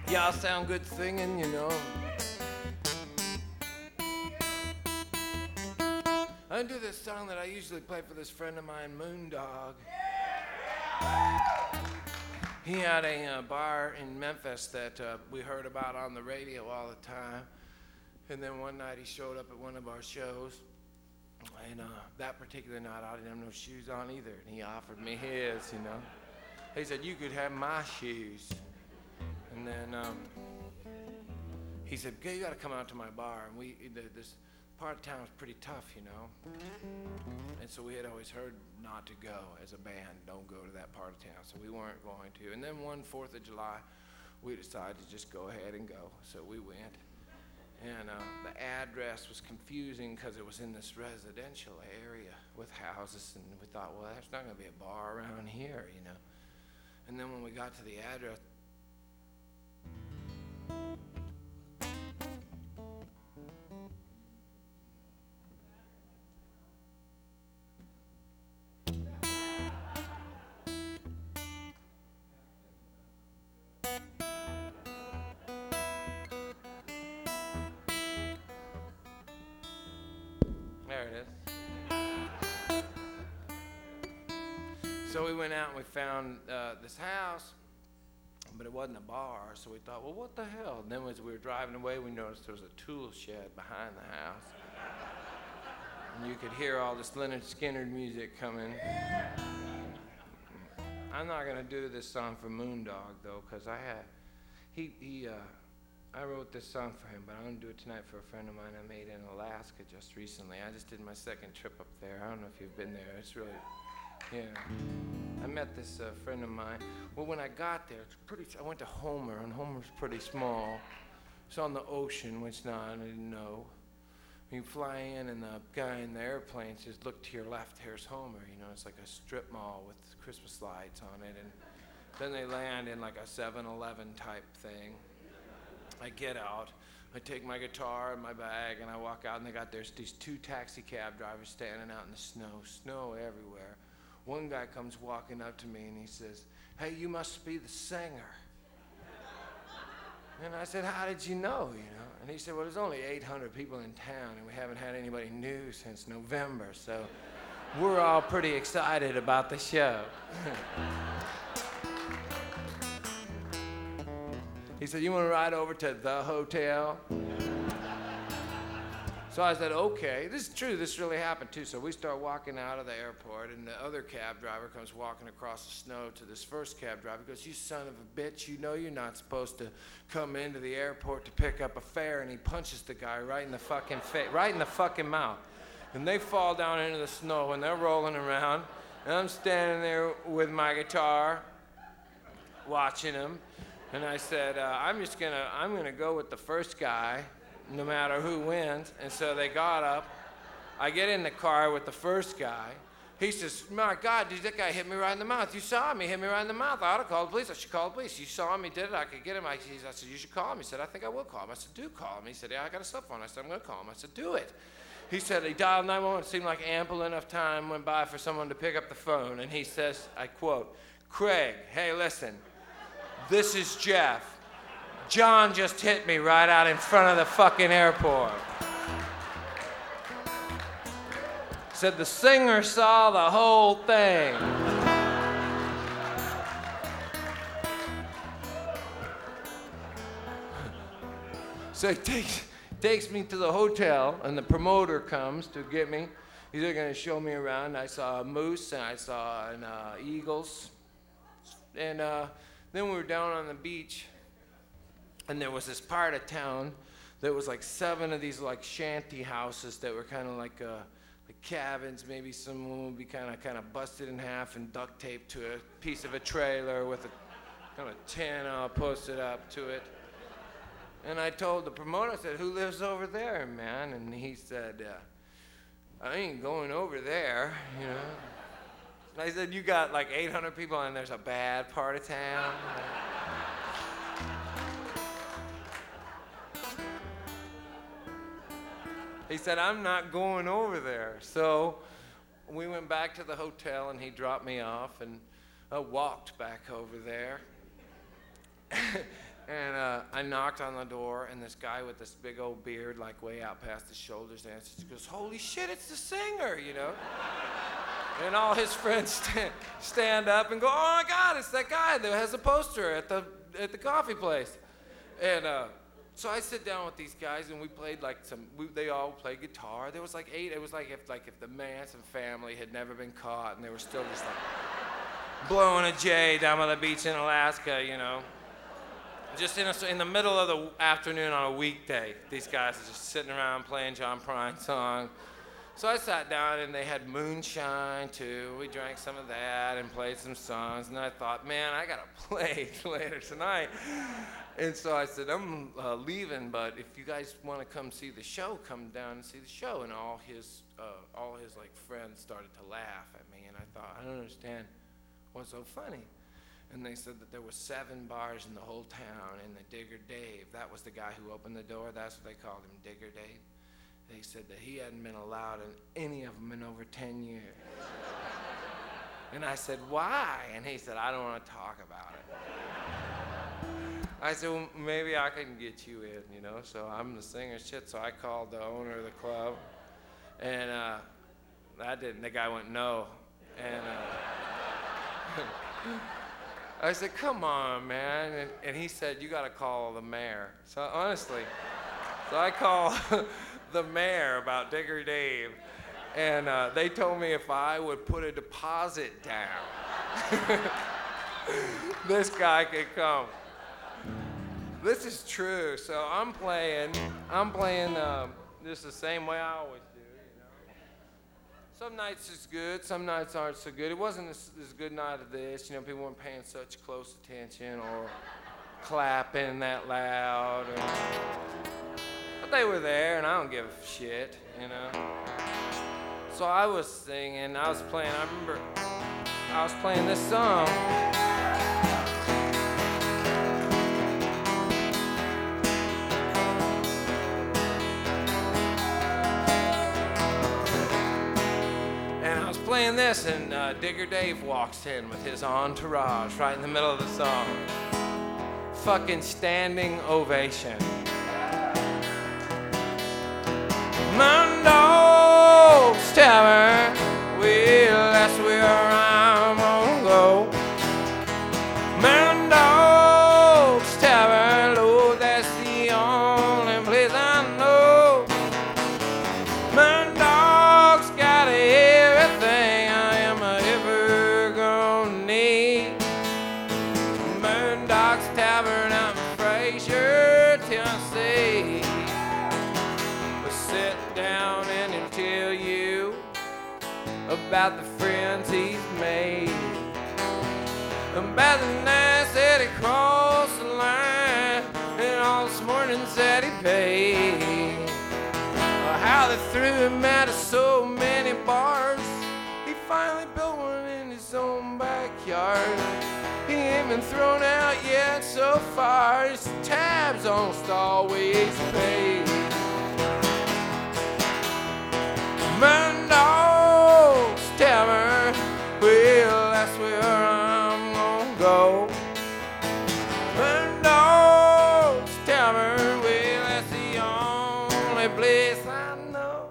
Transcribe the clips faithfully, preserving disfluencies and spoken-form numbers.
Y'all sound good singing, you know. I do this song that I usually play for this friend of mine, Moondog. He had a uh, bar in Memphis that uh, we heard about on the radio all the time. And then one night he showed up at one of our shows. And uh, that particular night I didn't have no shoes on either. And he offered me his, you know. He said, you could have my shoes. And then um, he said, you got to come out to my bar. And we, this part of town was pretty tough, you know. And so we had always heard not to go as a band, don't go to that part of town. So we weren't going to. And then one fourth of July, we decided to just go ahead and go. So we went. And uh, the address was confusing because it was in this residential area with houses. And we thought, well, there's not going to be a bar around here, you know. And then when we got to the address, there it is. So we went out and we found uh, this house, but it wasn't a bar. So we thought, well, what the hell? And then as we were driving away, we noticed there was a tool shed behind the house. And you could hear all this Leonard Skinner music coming. I'm not going to do this song for Moondog, though, because I had, he, he, uh, I wrote this song for him, but I'm going to do it tonight for a friend of mine I made in Alaska just recently. I just did my second trip up there. I don't know if you've been there. It's really, yeah. I met this uh, friend of mine. Well, when I got there, it's pretty, I went to Homer, and Homer's pretty small. It's on the ocean, which now I didn't know. You fly in, and the guy in the airplane says, look to your left, here's Homer. You know, it's like a strip mall with Christmas lights on it. And then they land in like a seven eleven type thing. I get out, I take my guitar and my bag, and I walk out, and they got there's these two taxi cab drivers standing out in the snow, snow everywhere. One guy comes walking up to me, and he says, hey, you must be the singer. And I said, how did you know, you know? And he said, well, there's only eight hundred people in town, and we haven't had anybody new since November, so we're all pretty excited about the show. He said, you want to ride over to the hotel? So I said, okay. This is true. This really happened, too. So we start walking out of the airport, and the other cab driver comes walking across the snow to this first cab driver. He goes, you son of a bitch, you know you're not supposed to come into the airport to pick up a fare. And he punches the guy right in the fucking face, right in the fucking mouth. And they fall down into the snow, and they're rolling around. And I'm standing there with my guitar, watching them. And I said, uh, I'm just gonna, I'm gonna go with the first guy, no matter who wins. And so they got up. I get in the car with the first guy. He says, my God, dude, that guy hit me right in the mouth. You saw me, hit me right in the mouth. I ought to call the police. I should call the police. You saw me, did it? I could get him. I, I said, you should call him. He said, I think I will call him. I said, do call him. He said, yeah, I got a cell phone. I said, I'm gonna call him. I said, do it. He said, he dialed nine one one. It seemed like ample enough time went by for someone to pick up the phone. And he says, I quote, Craig, hey, listen, this is Jeff. John just hit me right out in front of the fucking airport. Said the singer saw the whole thing. So he takes, takes me to the hotel, and the promoter comes to get me. He's going to show me around. I saw a moose, and I saw an uh, eagles. And uh, then we were down on the beach. And there was this part of town that was like seven of these like shanty houses that were kind of like uh, like cabins. Maybe someone would be kind of kind of busted in half and duct taped to a piece of a trailer with a kind of tin all posted up to it. And I told the promoter, I said, who lives over there, man? And he said, uh, I ain't going over there, you know. And I said, you got like eight hundred people and there's a bad part of town? He said, I'm not going over there. So we went back to the hotel, and he dropped me off, and I walked back over there. And uh, I knocked on the door, and this guy with this big old beard, like way out past his shoulders, answers. He goes, "Holy shit, it's the singer," you know? And all his friends stand, stand up and go, "Oh my God, it's that guy that has a poster at the at the coffee place." And uh, so I sit down with these guys, and we played like some. We, they all played guitar. There was like eight. It was like if like if the Manson family had never been caught, and they were still just like blowing a J down by the beach in Alaska, you know. Just in, a, in the middle of the afternoon on a weekday, these guys are just sitting around playing John Prine songs. So I sat down, and they had moonshine too. We drank some of that and played some songs. And I thought, man, I gotta play later tonight. And so I said, I'm uh, leaving, but if you guys want to come see the show, come down and see the show. And all his, uh, all his like friends started to laugh at me, and I thought, I don't understand what's so funny. And they said that there were seven bars in the whole town, and the Digger Dave, that was the guy who opened the door. That's what they called him, Digger Dave. They said that he hadn't been allowed in any of them in over ten years. And I said, why? And he said, I don't want to talk about it. I said, well, maybe I can get you in, you know? So I'm the singer, shit. So I called the owner of the club, and uh, that didn't, the guy went, no. And uh, I said, come on, man. And, and he said, you got to call the mayor. So honestly, so I called the mayor about Digger Dave, and uh, they told me if I would put a deposit down, this guy could come. This is true. So I'm playing, I'm playing um, just the same way I always do. Some nights it's good, some nights aren't so good. It wasn't as, as good night as this, you know, people weren't paying such close attention or clapping that loud. Or, but they were there, and I don't give a shit, you know. So I was singing, I was playing, I remember I was playing this song. Playing this, and uh, Digger Dave walks in with his entourage right in the middle of the song. Fucking standing ovation. Mondo's Tavern, well, that's where I'm gonna go. Mondo's Tavern, Lord, that's the only place I know. Mondog's got everything I am ever gonna need. Mondog's Tavern out in Fraser, Tennessee. We'll sit down and he'll tell you about the friends he's made, about the nights that he crossed the line, and all the mornings that he paid. How they threw him out of so many bars. He finally built one in his own backyard. He ain't been thrown out yet so far. His tabs almost always paid. Mondog's Tavern, well, that's where I'm gonna go. Mondog's Tavern, well, that's the only place I know.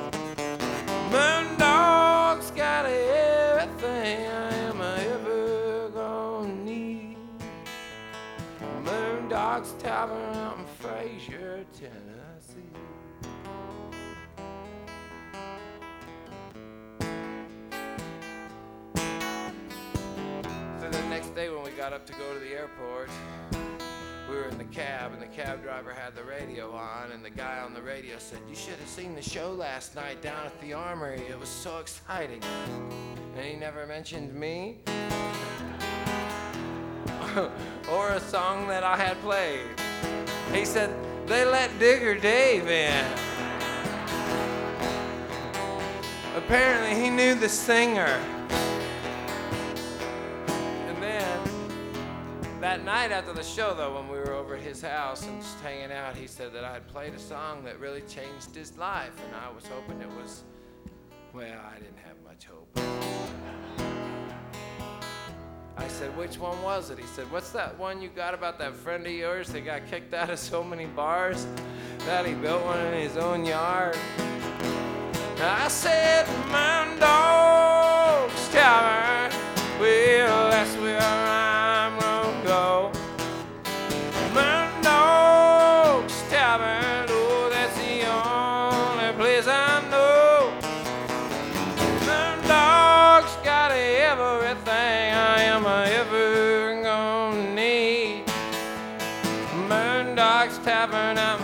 Mondog's got everything I am ever gonna need. Mondog's Tavern out in Fraser, Tennessee. So the next day when we got up to go to the airport, we were in the cab, and the cab driver had the radio on, and the guy on the radio said, you should have seen the show last night down at the Armory. It was so exciting. And he never mentioned me or a song that I had played. He said, they let Digger Dave in. Apparently he knew the singer. That night after the show, though, when we were over at his house and just hanging out, he said that I had played a song that really changed his life, and I was hoping it was, well, I didn't have much hope. I said, said, which one was it? He said, what's that one you got about that friend of yours that got kicked out of so many bars that he built one in his own yard? I said, Mountain Dogs Tavern. Well, that's where I'm gonna go. Mountain Dogs Tavern. Oh, that's the only place I know. Mountain Dogs got everything I am ever gonna need. Mountain Dogs Tavern, I'm